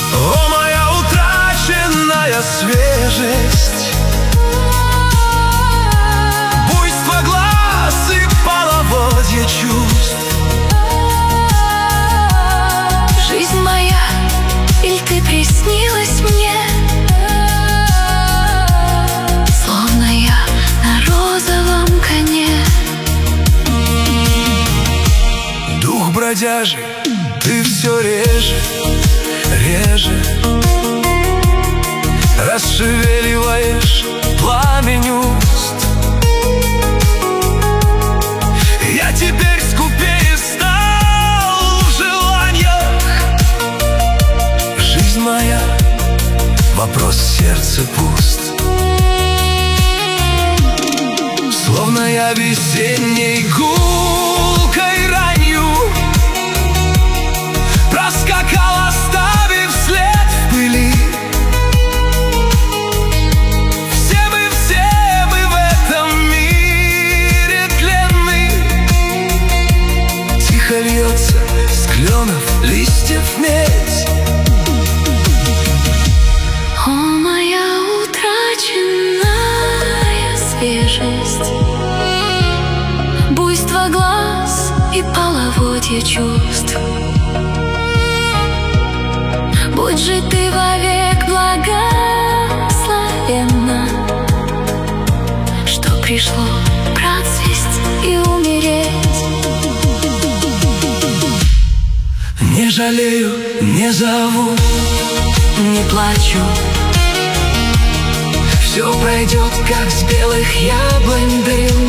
О, моя утраченная свежесть, буйство глаз и половодье чувств. Жизнь моя, иль ты приснилась мне, словно я на розовом коне. Дух бродяжий, ты все реже, реже расшевеливаешь пламень уст. Я теперь скупее стал в желаниях. Жизнь моя, вопрос сердца пуст. Словно я весенней гулкой ранью проскакал, оставив след в пыли. Все мы в этом мире тленны. Тихо льется с кленов листьев медь. О, моя утраченная свежесть, буйство глаз и половодье чувств. Будь же ты вовек благословенна, что пришло процвесть и умереть. Не жалею, не зову, Не плачу, все пройдет, как с белых яблонь дым.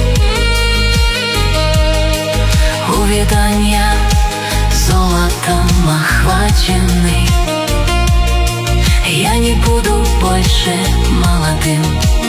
увядания золотом охваченный, я не буду больше молодым.